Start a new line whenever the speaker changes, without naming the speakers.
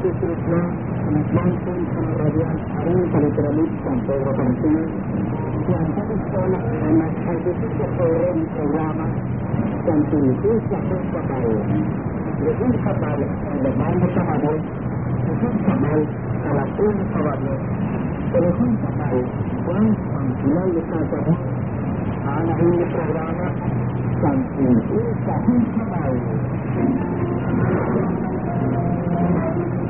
khususnya maupun penerapan hari Katolik San Pedro Martín yang terus anak itu seorang programa dan itu satu kapal. Lebih kapal ada banyak kapal, lebih kapal kalaupun kapalnya, lebih kapal yang mulai kita anak ini programa dan itu satu kapal.